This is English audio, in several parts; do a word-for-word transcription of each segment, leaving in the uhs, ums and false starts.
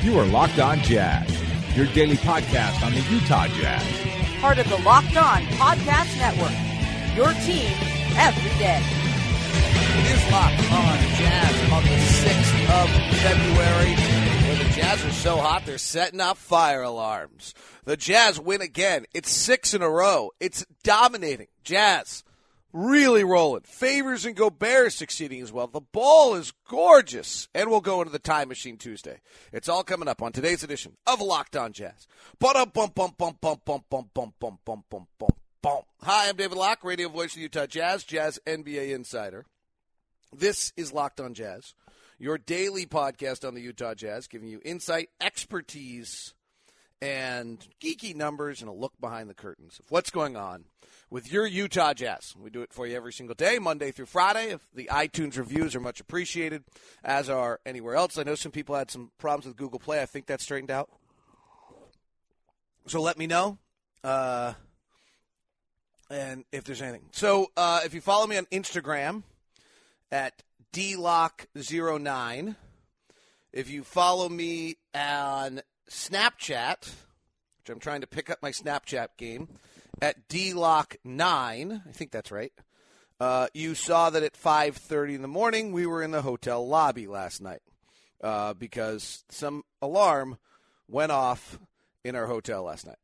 You are Locked On Jazz, your daily podcast on the Utah Jazz. Part of the Locked On Podcast Network, your team every day. It is Locked On Jazz on the sixth of February, where the Jazz are so hot they're setting off fire alarms. The Jazz win again. It's six in a row. It's dominating. Jazz really rolling. Favors and Gobert succeeding as well. The ball is gorgeous. And we'll go into the Time Machine Tuesday. It's all coming up on today's edition of Locked On Jazz. Bum bum bum bum bum bum bum bum bum bum bum bum. Hi, I'm David Locke, radio voice of the Utah Jazz, Jazz N B A insider. This is Locked On Jazz, your daily podcast on the Utah Jazz, giving you insight, expertise, and geeky numbers and a look behind the curtains of what's going on with your Utah Jazz. We do it for you every single day, Monday through Friday. If the iTunes reviews are much appreciated, as are anywhere else. I know some people had some problems with Google Play. I think that's straightened out. So let me know. Uh, and if there's anything. So uh, if you follow me on Instagram at D Lock zero nine, if you follow me on Snapchat, which I'm trying to pick up my Snapchat game, at D Lock nine, I think that's right, uh, you saw that at five thirty in the morning we were in the hotel lobby last night uh, because some alarm went off in our hotel last night.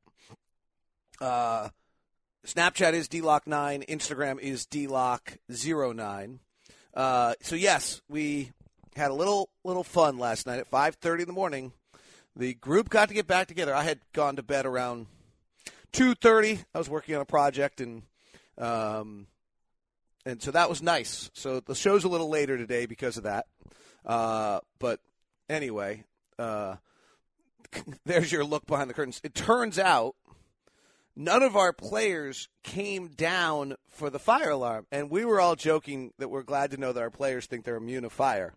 Uh, Snapchat is D Lock nine, Instagram is D Lock zero nine. Uh, so, yes, we had a little little fun last night at five thirty in the morning. The group got to get back together. I had gone to bed around two thirty. I was working on a project, and um, and so that was nice. So the show's a little later today because of that. Uh, but anyway, uh, there's your look behind the curtains. It turns out none of our players came down for the fire alarm, and we were all joking that we're glad to know that our players think they're immune to fire.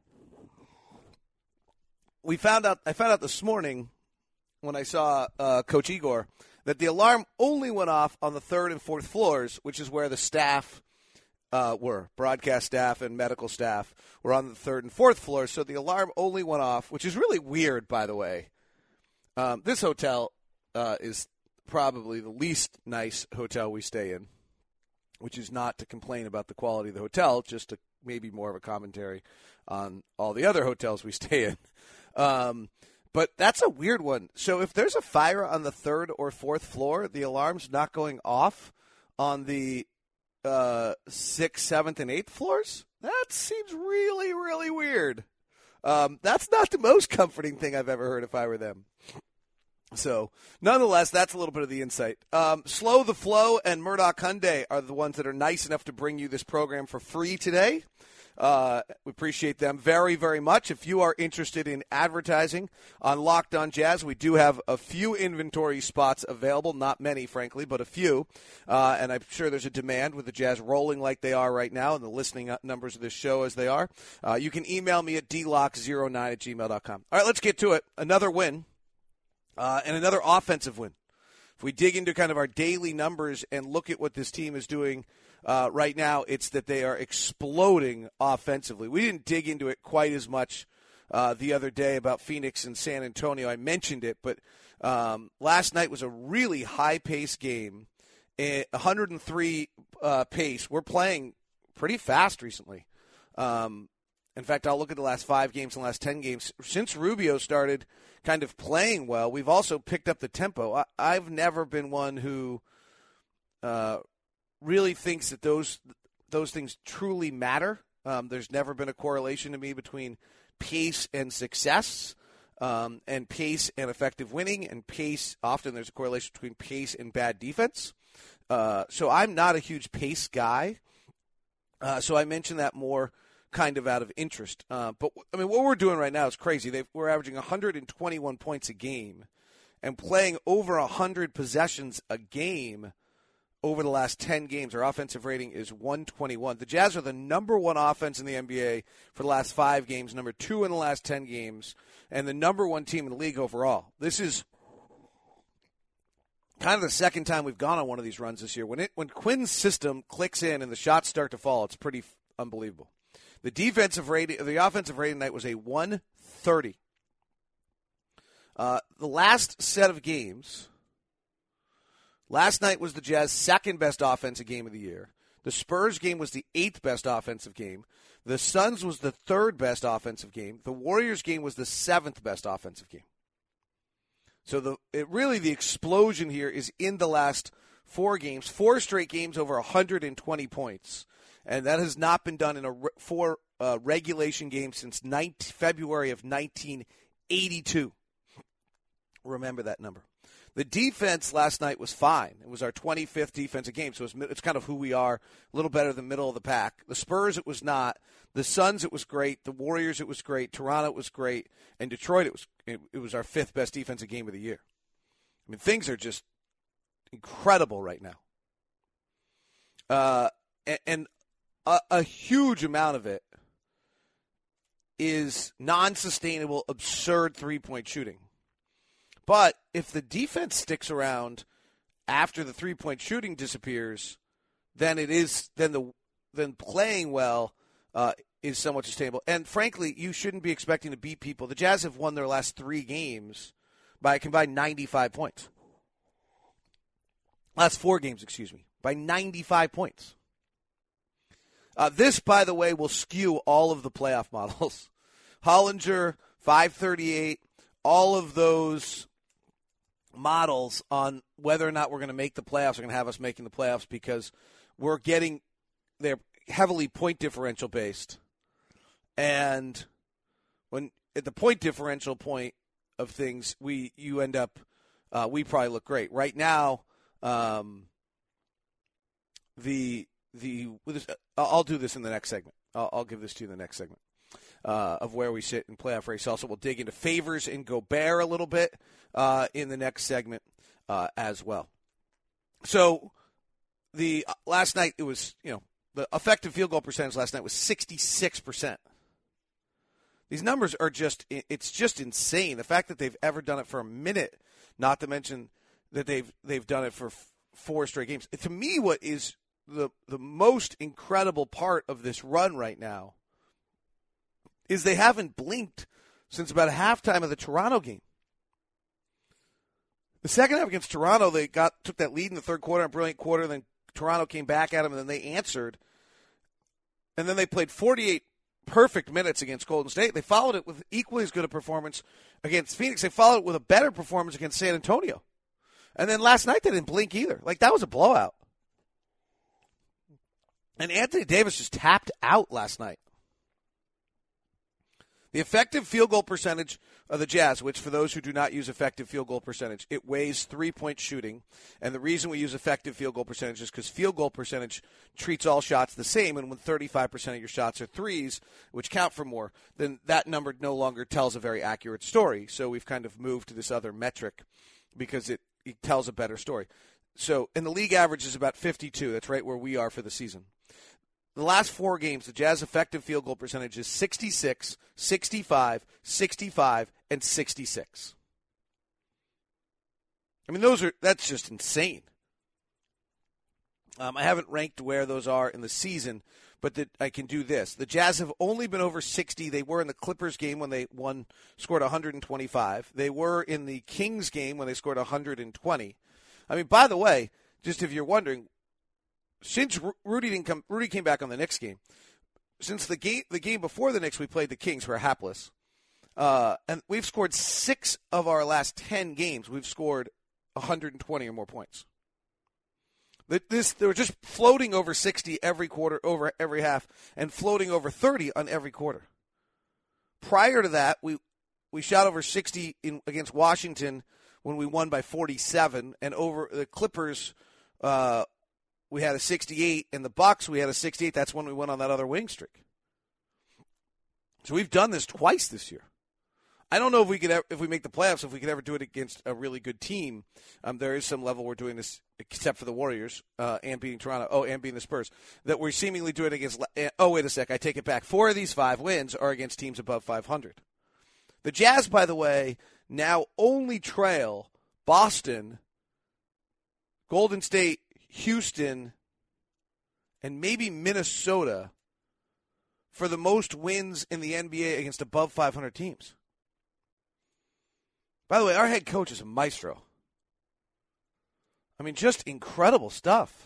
We found out. I found out this morning when I saw uh, Coach Igor that the alarm only went off on the third and fourth floors, which is where the staff uh, were. Broadcast staff and medical staff were on the third and fourth floors, so the alarm only went off, which is really weird, by the way. Um, this hotel uh, is probably the least nice hotel we stay in, which is not to complain about the quality of the hotel, just to maybe more of a commentary on all the other hotels we stay in. Um, but that's a weird one. So if there's a fire on the third or fourth floor, the alarm's not going off on the uh, sixth, seventh, and eighth floors? That seems really, really weird. Um, that's not the most comforting thing I've ever heard if I were them. So, nonetheless, that's a little bit of the insight. Um, Slow the Flow and Murdoch Hyundai are the ones that are nice enough to bring you this program for free today. Uh, we appreciate them very, very much. If you are interested in advertising on Locked On Jazz, we do have a few inventory spots available. Not many, frankly, but a few. Uh, and I'm sure there's a demand with the Jazz rolling like they are right now and the listening numbers of this show as they are. Uh, you can email me at d lock zero nine at gmail dot com. All right, let's get to it. Another win uh, and another offensive win. If we dig into kind of our daily numbers and look at what this team is doing Uh, right now, it's that they are exploding offensively. We didn't dig into it quite as much uh, the other day about Phoenix and San Antonio. I mentioned it, but um, last night was a really high-paced game, one hundred three uh, pace. We're playing pretty fast recently. Um, in fact, I'll look at the last five games and the last ten games. Since Rubio started kind of playing well, we've also picked up the tempo. I- I've never been one who uh, – really thinks that those those things truly matter. Um, there's never been a correlation to me between pace and success, um, and pace and effective winning, and pace. Often there's a correlation between pace and bad defense. Uh, so I'm not a huge pace guy. Uh, so I mention that more kind of out of interest. Uh, but, I mean, what we're doing right now is crazy. They've, we're averaging one hundred twenty-one points a game and playing over one hundred possessions a game over the last ten games. Our offensive rating is one twenty-one. The Jazz are the number one offense in the N B A for the last five games, number two in the last ten games, and the number one team in the league overall. This is kind of the second time we've gone on one of these runs this year. When it when Quinn's system clicks in and the shots start to fall, it's pretty f- unbelievable. The defensive rating, the offensive rating tonight was a one thirty. Uh, the last set of games, last night was the Jazz second best offensive game of the year. The Spurs game was the eighth best offensive game. The Suns was the third best offensive game. The Warriors game was the seventh best offensive game. So the it really the explosion here is in the last four games, four straight games over one hundred twenty points. And that has not been done in a re- four uh, regulation games since nineteen, February of nineteen eighty-two. Remember that number. The defense last night was fine. It was our twenty-fifth defensive game, so it's, it's kind of who we are, a little better than middle of the pack. The Spurs, it was not. The Suns, it was great. The Warriors, it was great. Toronto, it was great. And Detroit, it was it, it was our fifth best defensive game of the year. I mean, things are just incredible right now. Uh, and, and a, a huge amount of it is non-sustainable, absurd three-point shooting. But if the defense sticks around after the three-point shooting disappears, then it is then the then playing well uh, is somewhat sustainable. And frankly, you shouldn't be expecting to beat people. The Jazz have won their last three games by a combined ninety-five points. Last four games, excuse me, by ninety-five points. Uh, this, by the way, will skew all of the playoff models. Hollinger, five thirty-eight, all of those models on whether or not we're going to make the playoffs are going to have us making the playoffs because we're getting they're heavily point differential based, and when at the point differential point of things, we you end up uh, we probably look great right now. Um, the the I'll do this in the next segment. I'll, I'll give this to you in the next segment. Uh, of where we sit in playoff race. Also, we'll dig into Favors and Gobert a little bit uh, in the next segment uh, as well. So, the uh, last night it was you know the effective field goal percentage last night was sixty-six percent. These numbers are just it's just insane. The fact that they've ever done it for a minute, not to mention that they've they've done it for f- four straight games. To me, what is the the most incredible part of this run right now is they haven't blinked since about halftime of the Toronto game. The second half against Toronto, they got took that lead in the third quarter, a brilliant quarter, then Toronto came back at them, and then they answered. And then they played forty-eight perfect minutes against Golden State. They followed it with equally as good a performance against Phoenix. They followed it with a better performance against San Antonio. And then last night, they didn't blink either. Like, that was a blowout. And Anthony Davis just tapped out last night. The effective field goal percentage of the Jazz, which for those who do not use effective field goal percentage, it weighs three-point shooting. And the reason we use effective field goal percentage is because field goal percentage treats all shots the same. And when thirty-five percent of your shots are threes, which count for more, then that number no longer tells a very accurate story. So we've kind of moved to this other metric because it, it tells a better story. So, and the league average is about fifty-two. That's right where we are for the season. The last four games, the Jazz effective field goal percentage is sixty-six, sixty-five, sixty-five, and sixty-six. I mean, those are that's just insane. Um, I haven't ranked where those are in the season, but the, I can do this. The Jazz have only been over sixty. They were in the Clippers game when they won, scored one hundred twenty-five. They were in the Kings game when they scored one hundred twenty. I mean, by the way, just if you're wondering, since Rudy didn't come, Rudy came back on the Knicks game. Since the game, the game before the Knicks, we played the Kings, who are hapless, uh, and we've scored six of our last ten games. We've scored one hundred twenty or more points. This they were just floating over sixty every quarter, over every half, and floating over thirty on every quarter. Prior to that, we we shot over sixty in, against Washington when we won by forty-seven, and over the Clippers. Uh, We had a sixty-eight, and the Bucks, we had a sixty-eight. That's when we went on that other winning streak. So we've done this twice this year. I don't know if we could ever, if we make the playoffs, if we could ever do it against a really good team. Um, there is some level we're doing this, except for the Warriors uh, and beating Toronto. Oh, and beating the Spurs. That we're seemingly doing it against. Oh, wait a sec. I take it back. Four of these five wins are against teams above five hundred. The Jazz, by the way, now only trail Boston, Golden State, Houston, and maybe Minnesota for the most wins in the N B A against above five hundred teams. By the way, our head coach is a maestro. I mean, just incredible stuff.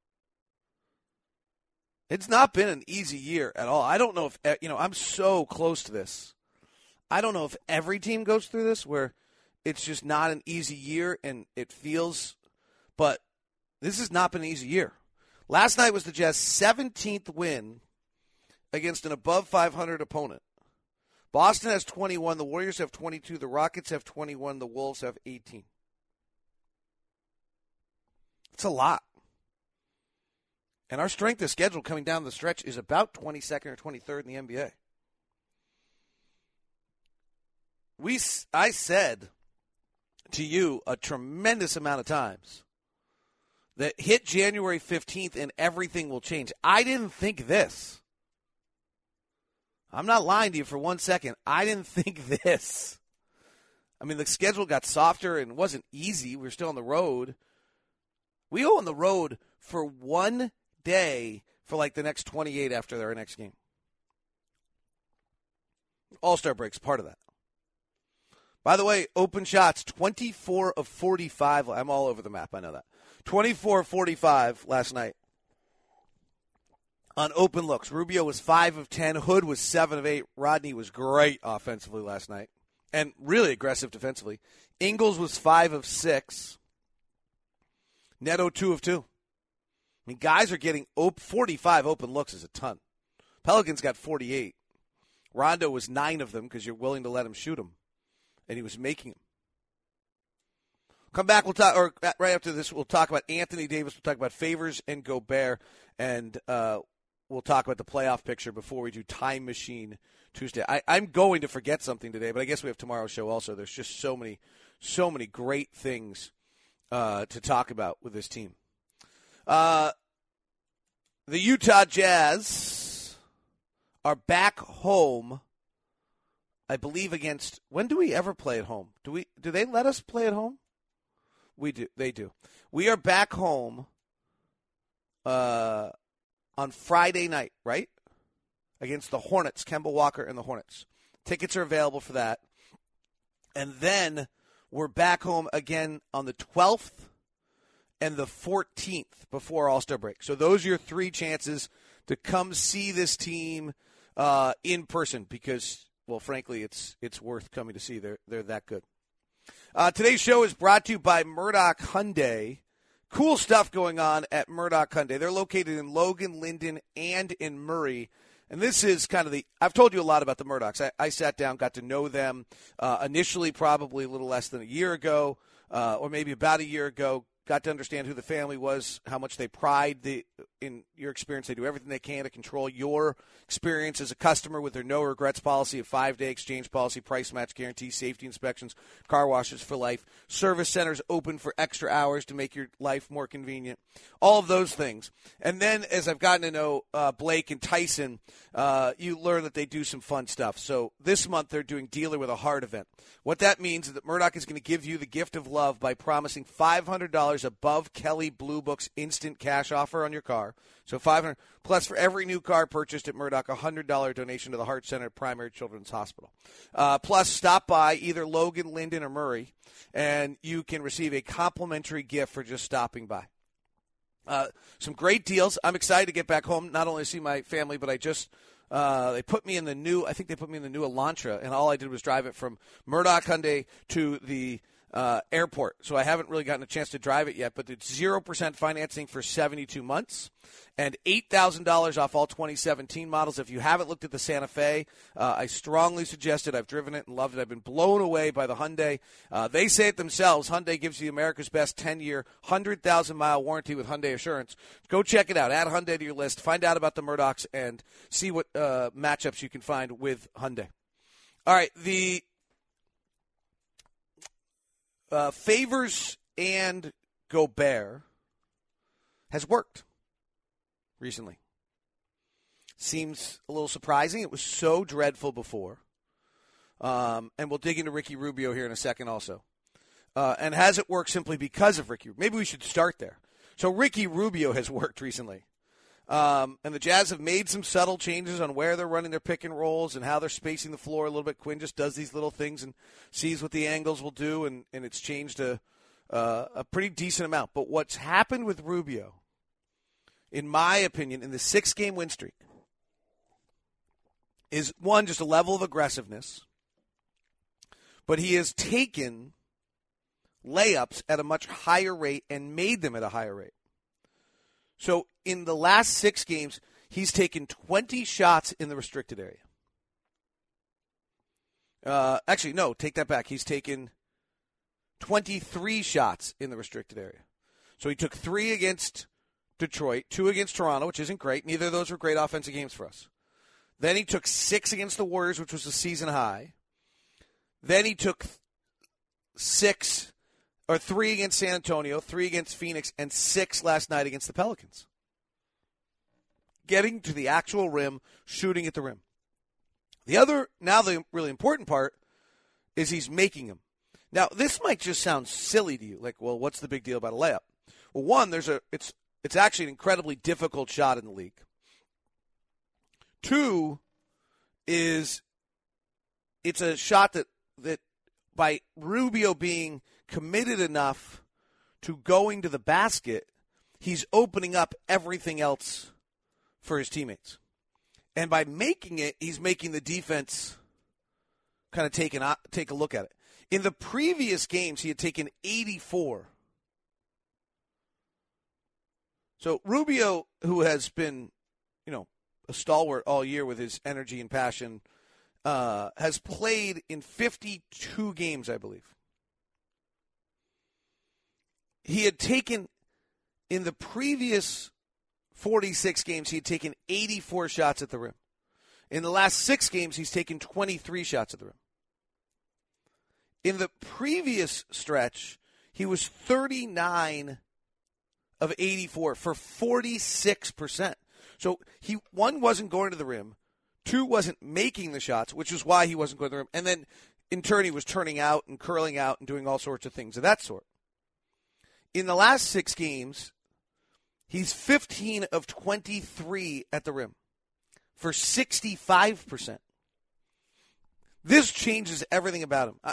It's not been an easy year at all. I don't know if, you know, I'm so close to this. I don't know if every team goes through this where it's just not an easy year and it feels, but this has not been an easy year. Last night was the Jazz' seventeenth win against an above five hundred opponent. Boston has twenty-one, the Warriors have twenty-two, the Rockets have twenty-one, the Wolves have eighteen. It's a lot. And our strength of schedule coming down the stretch is about twenty-second or twenty-third in the N B A. We, I said to you a tremendous amount of times that hit January fifteenth and everything will change. I didn't think this. I'm not lying to you for one second. I didn't think this. I mean, the schedule got softer and it wasn't easy. We were still on the road. We go on the road for one day for like the next twenty-eight after their next game. All-Star break's part of that. By the way, open shots, twenty-four of forty-five. I'm all over the map, I know that. twenty-four of forty-five last night on open looks. Rubio was five of ten. Hood was seven of eight. Rodney was great offensively last night and really aggressive defensively. Ingles was five of six. Neto, two of two. I mean, guys are getting op- forty-five open looks is a ton. Pelicans got forty-eight. Rondo was nine of them because you're willing to let him shoot them. And he was making them. Come back, we'll talk, or right after this, we'll talk about Anthony Davis. We'll talk about Favors and Gobert. And uh, we'll talk about the playoff picture before we do Time Machine Tuesday. I, I'm going to forget something today, but I guess we have tomorrow's show also. There's just so many, so many great things uh, to talk about with this team. Uh, the Utah Jazz are back home, I believe, against, when do we ever play at home? Do we? Do they let us play at home? We do. They do. We are back home uh, on Friday night, right? Against the Hornets, Kemba Walker and the Hornets. Tickets are available for that. And then we're back home again on the twelfth and the fourteenth before All-Star break. So those are your three chances to come see this team uh, in person because, well, frankly, it's it's worth coming to see. They're, they're that good. Uh, today's show is brought to you by Murdoch Hyundai. Cool stuff going on at Murdoch Hyundai. They're located in Logan, Linden, and in Murray. And this is kind of the – I've told you a lot about the Murdochs. I, I sat down, got to know them uh, initially probably a little less than a year ago uh, or maybe about a year ago. Got to understand who the family was, how much they pride the, in your experience. They do everything they can to control your experience as a customer with their no regrets policy, a five-day exchange policy, price match guarantee, safety inspections, car washes for life, service centers open for extra hours to make your life more convenient, all of those things. And then as I've gotten to know uh, Blake and Tyson, uh, you learn that they do some fun stuff. So this month they're doing Dealer with a Heart event. What that means is that Murdoch is going to give you the gift of love by promising five hundred dollars above Kelley Blue Book's instant cash offer on your car. So five hundred dollars plus for every new car purchased at Murdoch, a one hundred dollars donation to the Heart Center at Primary Children's Hospital. Uh, plus, stop by either Logan, Linden, or Murray, and you can receive a complimentary gift for just stopping by. Uh, some great deals. I'm excited to get back home, not only to see my family, but I just uh, they put me in the new. I think they put me in the new Elantra, and all I did was drive it from Murdoch Hyundai to the uh, airport. So I haven't really gotten a chance to drive it yet. But it's zero percent financing for seventy-two months. And eight thousand dollars off all twenty seventeen models. If you haven't looked at the Santa Fe, uh, I strongly suggest it. I've driven it and loved it. I've been blown away by the Hyundai. Uh, they say it themselves. Hyundai gives you America's best ten-year, one hundred thousand mile warranty with Hyundai Assurance. Go check it out. Add Hyundai to your list. Find out about the Murdochs and see what uh, matchups you can find with Hyundai. All right, the uh, Favors and Gobert has worked recently. Seems a little surprising. It was so dreadful before. Um, and we'll dig into Ricky Rubio here in a second also. Uh, and has it worked simply because of Ricky? Maybe we should start there. So Ricky Rubio has worked recently. Um, and the Jazz have made some subtle changes on where they're running their pick and rolls and how they're spacing the floor a little bit. Quinn just does these little things and sees what the angles will do, and, and it's changed a, uh, a pretty decent amount. But what's happened with Rubio, in my opinion, in the six-game win streak, is, one, just a level of aggressiveness, but he has taken layups at a much higher rate and made them at a higher rate. So in the last six games, he's taken twenty shots in the restricted area. Uh, actually, no, take that back. He's taken twenty-three shots in the restricted area. So he took three against Detroit, two against Toronto, which isn't great. Neither of those were great offensive games for us. Then he took six against the Warriors, which was a season high. Then he took six or three against San Antonio, three against Phoenix, and six last night against the Pelicans. Getting to the actual rim, shooting at the rim. The other, now the really important part, is he's making them. Now, this might just sound silly to you. Like, well, what's the big deal about a layup? Well, one, there's a it's it's actually an incredibly difficult shot in the league. Two is it's a shot that, that by Rubio being committed enough to going to the basket, he's opening up everything else for his teammates. And by making it, he's making the defense kind of take, an, take a look at it. In the previous games, he had taken eighty-four. So Rubio, who has been, you know, a stalwart all year with his energy and passion, uh, has played in fifty-two games, I believe. He had taken, in the previous forty-six games, he had taken eighty-four shots at the rim. In the last six games, he's taken twenty-three shots at the rim. In the previous stretch, he was thirty-nine of eighty-four for forty-six percent. So he, one, wasn't going to the rim. Two, wasn't making the shots, which is why he wasn't going to the rim. And then, in turn, he was turning out and curling out and doing all sorts of things of that sort. In the last six games, he's fifteen of twenty-three at the rim for sixty-five percent. This changes everything about him. Uh,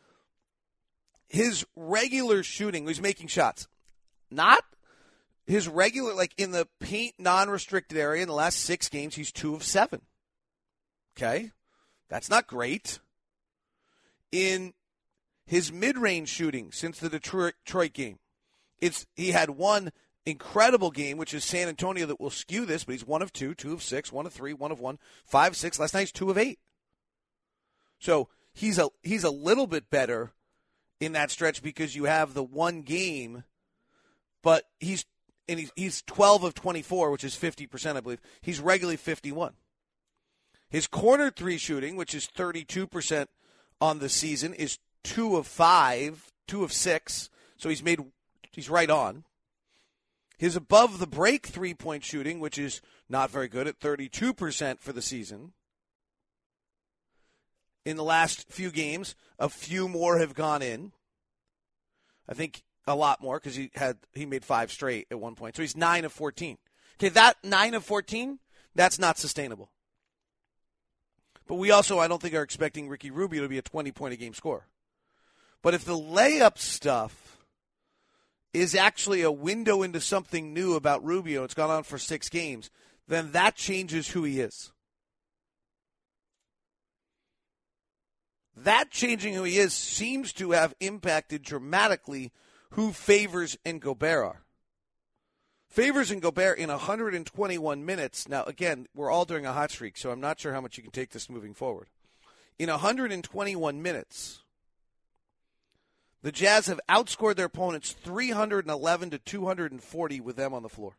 his regular shooting, he's making shots. Not his regular, like in the paint non-restricted area in the last six games, he's two of seven. Okay? That's not great. In his mid-range shooting since the Detroit, Detroit game, it's he had one incredible game, which is San Antonio, that will skew this, but he's one of two, two of six, one of three, one of one, five, six. Last night he's two of eight. So he's a he's a little bit better in that stretch because you have the one game, but he's and he's, he's twelve of twenty-four, which is fifty percent, I believe. He's regularly fifty-one. His corner three shooting, which is thirty-two percent on the season, is two of five, two of six. So he's made he's right on. His above the break three-point shooting, which is not very good, at thirty-two percent for the season. In the last few games, a few more have gone in. I think a lot more because he had he made five straight at one point. So he's nine of fourteen. Okay, that nine of fourteen, that's not sustainable. But we also, I don't think, are expecting Ricky Rubio to be a twenty-point-a-game scorer. But if the layup stuff is actually a window into something new about Rubio, it's gone on for six games, then that changes who he is. That changing who he is seems to have impacted dramatically who Favors and Gobert are. Favors and Gobert in one hundred twenty-one minutes. Now, again, we're all during a hot streak, so I'm not sure how much you can take this moving forward. In one hundred twenty-one minutes, the Jazz have outscored their opponents three hundred eleven to two hundred forty with them on the floor.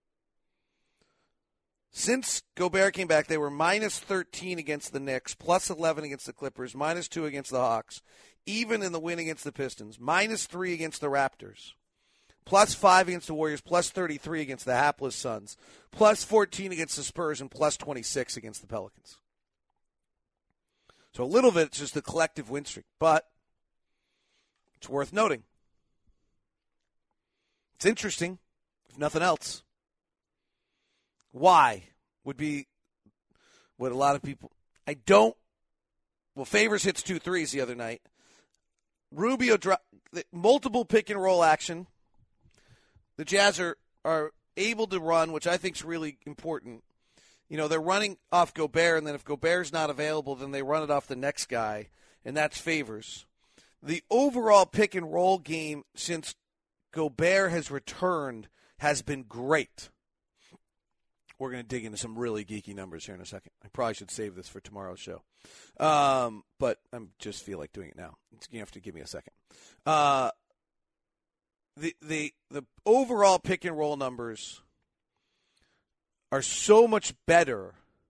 Since Gobert came back, they were minus thirteen against the Knicks, plus eleven against the Clippers, minus two against the Hawks, even in the win against the Pistons, minus three against the Raptors, plus five against the Warriors, plus thirty-three against the hapless Suns, plus fourteen against the Spurs, and plus twenty-six against the Pelicans. So a little bit, it's just the collective win streak, but it's worth noting. It's interesting, if nothing else. Why would be what a lot of people – I don't – well, Favors hits two threes the other night. Rubio dro- – multiple pick-and-roll action. The Jazz are, are able to run, which I think is really important. You know, they're running off Gobert, and then if Gobert's not available, then they run it off the next guy, and that's Favors. The overall pick-and-roll game since Gobert has returned has been great. We're going to dig into some really geeky numbers here in a second. I probably should save this for tomorrow's show. Um, but I just feel like doing it now. You have to give me a second. Uh, the the the overall pick-and-roll numbers are so much better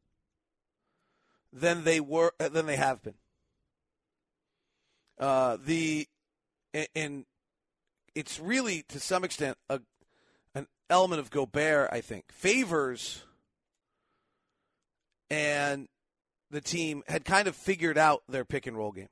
than they were than they have been. Uh, the and it's really to some extent a an element of Gobert, I think. Favors and the team had kind of figured out their pick and roll game.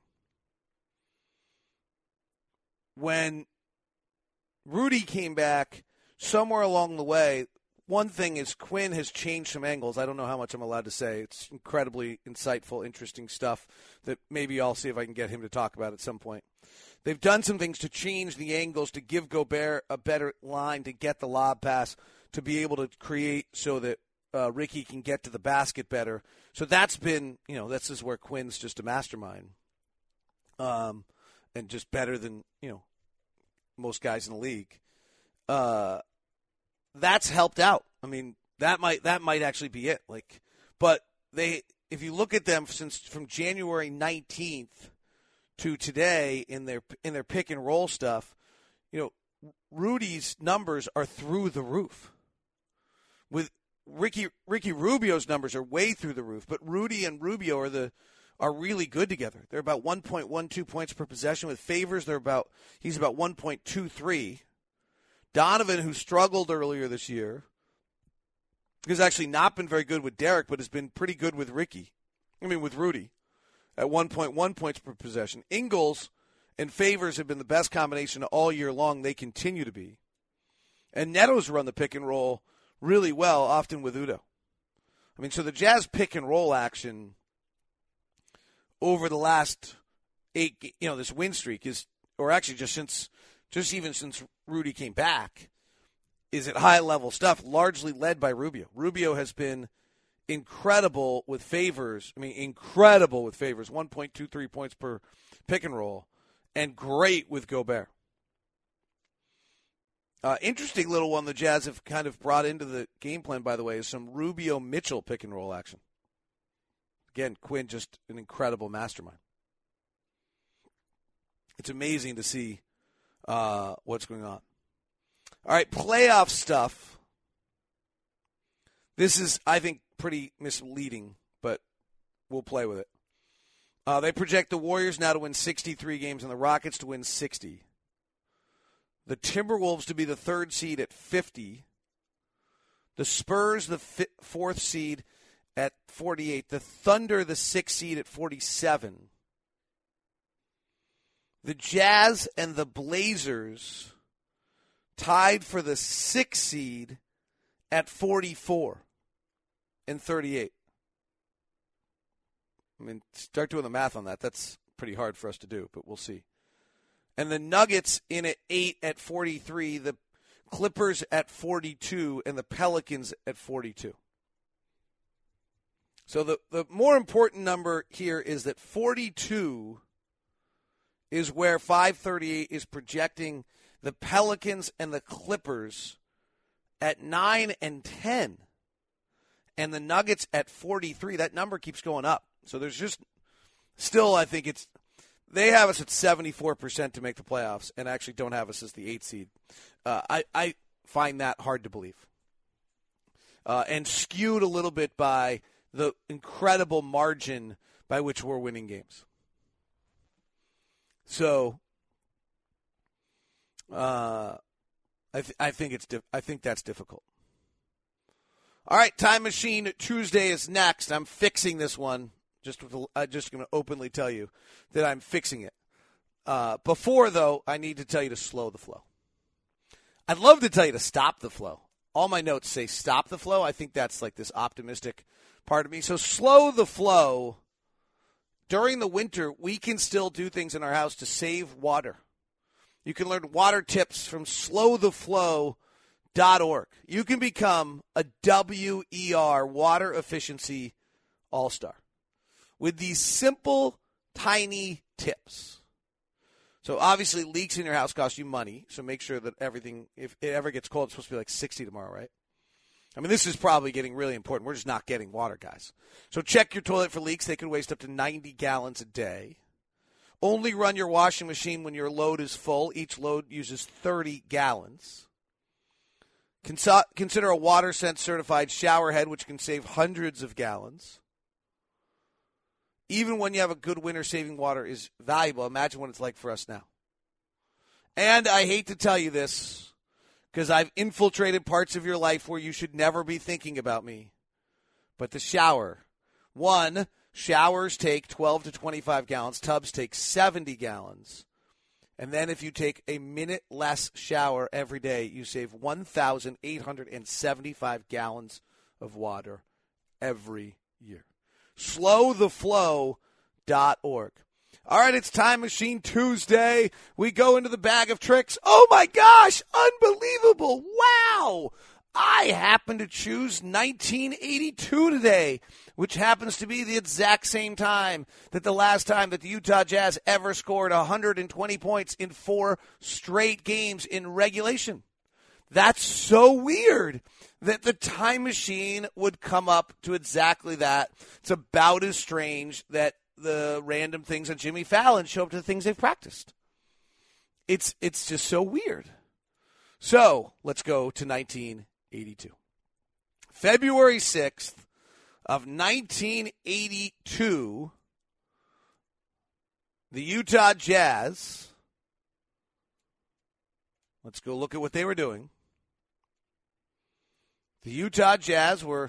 When Rudy came back, somewhere along the way, one thing is Quinn has changed some angles. I don't know how much I'm allowed to say. It's incredibly insightful, interesting stuff that maybe I'll see if I can get him to talk about at some point. They've done some things to change the angles, to give Gobert a better line, to get the lob pass, to be able to create so that uh, Ricky can get to the basket better. So that's been, you know, this is where Quinn's just a mastermind, um, and just better than, you know, most guys in the league. Uh, that's helped out. I mean, that might that might actually be it. Like, but they, if you look at them since from January nineteenth to today in their in their pick and roll stuff, you know, Rudy's numbers are through the roof. With Ricky Ricky Rubio's numbers are way through the roof, but Rudy and Rubio are the are really good together. They're about one point one two points per possession. With Favors, they're about he's about one point two three. Donovan, who struggled earlier this year, has actually not been very good with Derek, but has been pretty good with Ricky. I mean, with Rudy, at one point one points per possession. Ingles and Favors have been the best combination all year long. They continue to be. And Neto's run the pick and roll really well, often with Udo. I mean, so the Jazz pick and roll action over the last eight, you know, this win streak is, or actually just since, just even since Rudy came back, is at high level stuff, largely led by Rubio. Rubio has been incredible with Favors. I mean, incredible with Favors. one point two three points per pick and roll, and great with Gobert. Uh, interesting little one the Jazz have kind of brought into the game plan, by the way, is some Rubio-Mitchell pick and roll action. Again, Quinn just an incredible mastermind. It's amazing to see uh, what's going on. All right, playoff stuff. This is, I think, pretty misleading, but we'll play with it. Uh, they project the Warriors now to win sixty-three games and the Rockets to win sixty. The Timberwolves to be the third seed at fifty. The Spurs, the fi- fourth seed at forty-eight. The Thunder, the sixth seed at forty-seven. The Jazz and the Blazers tied for the sixth seed at forty-four and thirty-eight. I mean, start doing the math on that. That's pretty hard for us to do, but we'll see. And the Nuggets in at eight at forty-three, the Clippers at forty-two, and the Pelicans at forty-two. So the, the more important number here is that forty-two is where five thirty-eight is projecting the Pelicans and the Clippers at nine and ten. And the Nuggets at forty-three. That number keeps going up. So there's just still, I think it's, they have us at seventy-four percent to make the playoffs and actually don't have us as the eighth seed. Uh, I, I find that hard to believe. Uh, and skewed a little bit by the incredible margin by which we're winning games. So, uh, I, th- I think it's, di- I think that's difficult. All right, Time Machine Tuesday is next. I'm fixing this one. Just with, I'm just going to openly tell you that I'm fixing it. Uh, before, though, I need to tell you to slow the flow. I'd love to tell you to stop the flow. all my notes say stop the flow. I think that's like this optimistic part of me. So slow the flow. During the winter, we can still do things in our house to save water. You can learn water tips from slow the flow dot org. You can become a W E R, water efficiency all-star, with these simple, tiny tips. So obviously leaks in your house cost you money, so make sure that everything, if it ever gets cold, it's supposed to be like sixty tomorrow, right? I mean, this is probably getting really important. We're just not getting water, guys. So check your toilet for leaks. They can waste up to ninety gallons a day. Only run your washing machine when your load is full. Each load uses thirty gallons. Consider a WaterSense certified shower head, which can save hundreds of gallons. Even when you have a good winter, saving water is valuable. Imagine what it's like for us now. And I hate to tell you this, because I've infiltrated parts of your life where you should never be thinking about me. But the shower. One, showers take twelve to twenty-five gallons. Tubs take seventy gallons. And then if you take a minute less shower every day, you save one thousand eight hundred seventy-five gallons of water every year. slow the flow dot org. All right, it's Time Machine Tuesday. We go into the bag of tricks. Oh, my gosh, unbelievable. Wow. I happen to choose nineteen eighty-two today, which happens to be the exact same time that the last time that the Utah Jazz ever scored one hundred twenty points in four straight games in regulation. That's so weird that the time machine would come up to exactly that. It's about as strange that the random things on Jimmy Fallon show up to the things they've practiced. It's it's just so weird. So let's go to nineteen eighty-two. February sixth of nineteen eighty-two, the Utah Jazz, let's go look at what they were doing. The Utah Jazz were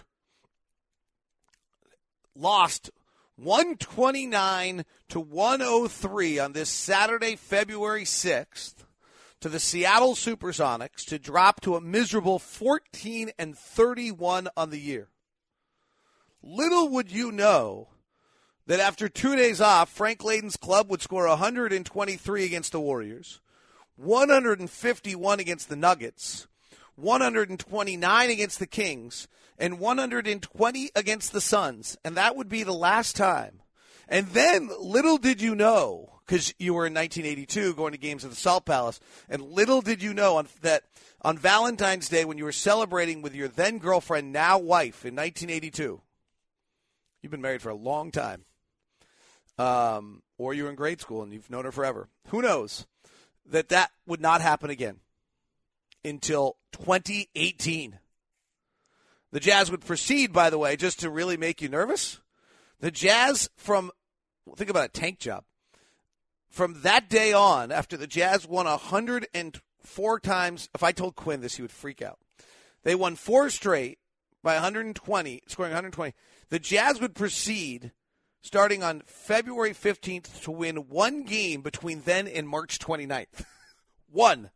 lost one twenty-nine to one oh three on this Saturday, February sixth, to the Seattle Supersonics to drop to a miserable fourteen and thirty-one on the year. Little would you know that after two days off, Frank Layden's club would score one hundred twenty-three against the Warriors, one hundred fifty-one against the Nuggets, one hundred twenty-nine against the Kings, and one hundred twenty against the Suns. And that would be the last time. And then, little did you know, because you were in nineteen eighty-two going to games at the Salt Palace, and little did you know on, that on Valentine's Day when you were celebrating with your then-girlfriend, now wife, in nineteen eighty-two, you've been married for a long time, um, or you were in grade school and you've known her forever. Who knows that that would not happen again until twenty eighteen. The Jazz would proceed, by the way, just to really make you nervous. The Jazz from, think about a tank job. From that day on, after the Jazz won one hundred four times, if I told Quinn this, he would freak out. They won four straight by one hundred twenty, scoring one hundred twenty. The Jazz would proceed, starting on February fifteenth, to win one game between then and March twenty-ninth. One.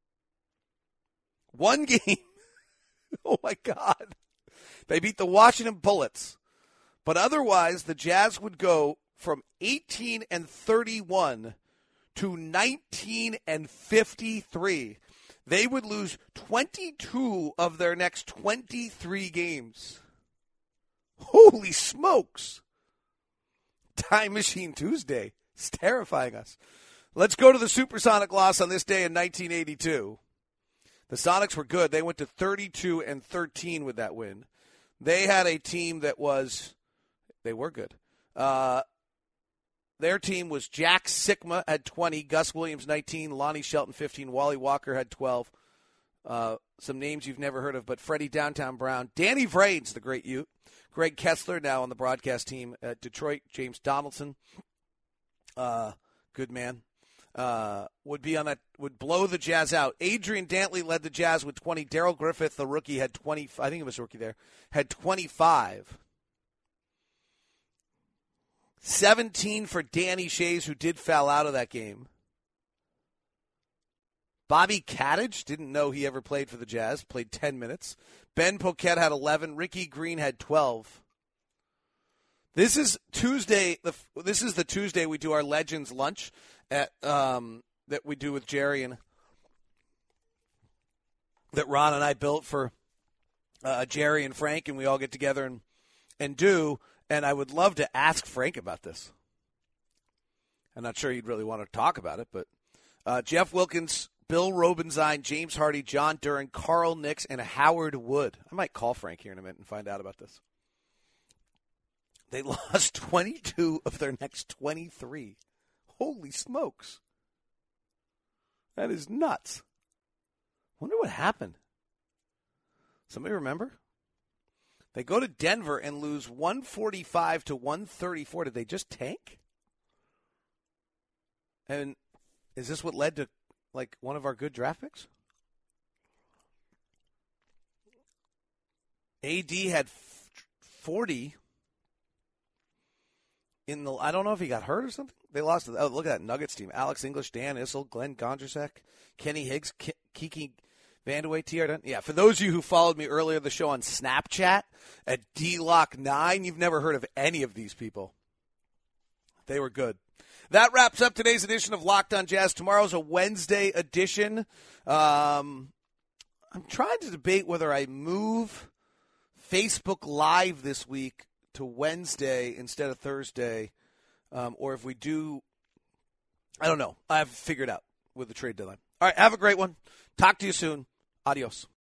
One game. Oh, my God. They beat the Washington Bullets. But otherwise, the Jazz would go from eighteen and thirty-one to nineteen and fifty-three. They would lose twenty-two of their next twenty-three games. Holy smokes. Time Machine Tuesday. It's terrifying us. Let's go to the Supersonic loss on this day in nineteen eighty-two. The Sonics were good. They went to thirty-two and thirteen with that win. They had a team that was, they were good. Uh, their team was Jack Sikma had twenty, Gus Williams nineteen, Lonnie Shelton fifteen, Wally Walker had twelve. Uh, some names you've never heard of, but Freddie Downtown Brown, Danny Vrains, the great Ute, Greg Kessler now on the broadcast team at Detroit, James Donaldson, uh, good man. Uh, would be on that, would blow the Jazz out. Adrian Dantley led the Jazz with twenty. Darrell Griffith, the rookie, had twenty. I think it was a rookie there, had twenty-five. seventeen for Danny Shays, who did foul out of that game. Bobby Kadich, didn't know he ever played for the Jazz, played ten minutes. Ben Poquette had eleven. Ricky Green had twelve. This is Tuesday. The, this is the Tuesday we do our Legends lunch at um, that we do with Jerry and that Ron and I built for uh, Jerry and Frank, and we all get together and, and do. And I would love to ask Frank about this. I'm not sure he'd really want to talk about it, but uh, Jeff Wilkins, Bill Robenzine, James Hardy, John Duran, Carl Nix, and Howard Wood. I might call Frank here in a minute and find out about this. They lost twenty-two of their next twenty-three. Holy smokes. That is nuts. Wonder what happened. Somebody remember? They go to Denver and lose one forty-five to one thirty-four. Did they just tank? And is this what led to, like, one of our good draft picks? A D had forty in the. I don't know if he got hurt or something. They lost. Oh, look at that Nuggets team: Alex English, Dan Issel, Glenn Gondrzak, Kenny Higgs, K- Kiki Vandeweghe, T R. Dunn. Yeah, for those of you who followed me earlier the show on Snapchat at D Lock nine, you've never heard of any of these people. They were good. That wraps up today's edition of Locked On Jazz. Tomorrow's a Wednesday edition. Um, I'm trying to debate whether I move Facebook Live this week to Wednesday instead of Thursday, um, or if we do, I don't know. I have figured out with the trade deadline. All right, have a great one. Talk to you soon. Adios.